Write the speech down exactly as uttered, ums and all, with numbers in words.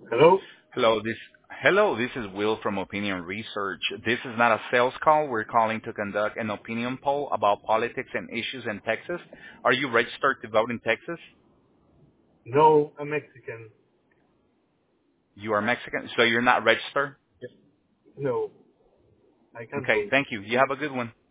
Hello? Hello, this hello, this is Will from Opinion Research. This is not a sales call. We're calling to conduct an opinion poll about politics and issues in Texas. Are you registered to vote in Texas? No, I'm Mexican. You are Mexican, so you're not registered? No, I can't Okay, vote. thank you. You have a good one.